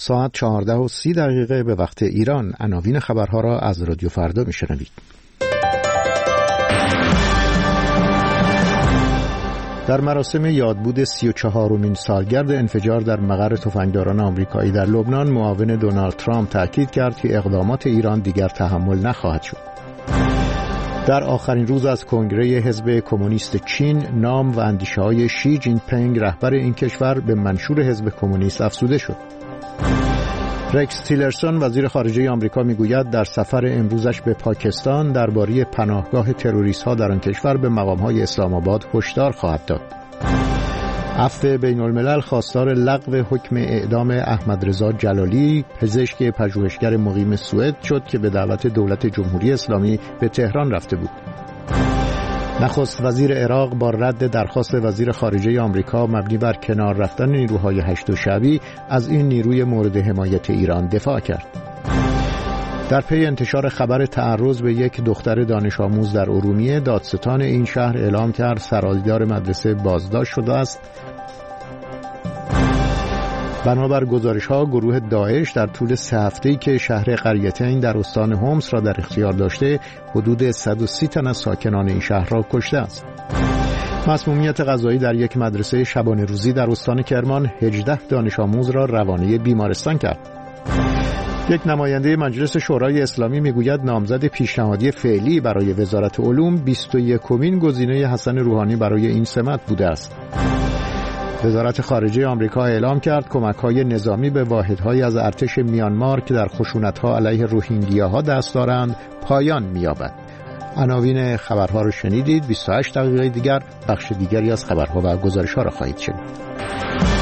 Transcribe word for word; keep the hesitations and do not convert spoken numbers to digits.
ساعت چهارده و سی دقیقه به وقت ایران. عناوین خبرها را از رادیو فردا میشنوید. در مراسم یادبود سی و چهارمین سالگرد انفجار در مقر تفنگداران آمریکایی در لبنان، معاون دونالد ترامپ تاکید کرد که اقدامات ایران دیگر تحمل نخواهد شد. در آخرین روز از کنگره حزب کمونیست چین، نام و اندیشه‌های شی جین پینگ رهبر این کشور به منشور حزب کمونیست افزوده شد. رکس تیلرسون وزیر خارجه آمریکا میگوید در سفر امروزش به پاکستان درباره پناهگاه تروریست‌ها در آن کشور به مقام‌های اسلام آباد هشدار خواهد داد. عفو بین الملل خواستار لغو حکم اعدام احمد رضا جلالی، پزشک پژوهشگر مقیم سوئد شد که به دعوت دولت جمهوری اسلامی به تهران رفته بود. نخست وزیر عراق با رد درخواست وزیر خارجه آمریکا مبنی بر کنار رفتن نیروهای هشت شعبی از این نیروی مورد حمایت ایران دفاع کرد. در پی انتشار خبر تعرض به یک دختر دانش آموز در ارومیه، دادستان این شهر اعلام کرد سرایدار مدرسه بازداشت شده است. بنابر گزارش‌ها، گروه داعش در طول سه هفته‌ای که شهر قریتین در استان حمص را در اختیار داشته، حدود صد و سی تن از ساکنان این شهر را کشته است. مسمومیت غذایی در یک مدرسه شبانه روزی در استان کرمان هجده دانش آموز را روانه بیمارستان کرد. یک نماینده مجلس شورای اسلامی میگوید نامزد پیشنهادی فعلی برای وزارت علوم بیست و یکمین گزینه حسن روحانی برای این سمت بوده است. وزارت خارجه آمریکا اعلام کرد کمک‌های نظامی به واحدهای از ارتش میانمار که در خشونت‌ها علیه روهینگیاها دست دارند پایان می‌یابد. عناوین خبرها را شنیدید. بیست و هشت دقیقه دیگر بخش دیگری از خبرها و گزارش‌ها را خواهید شنید.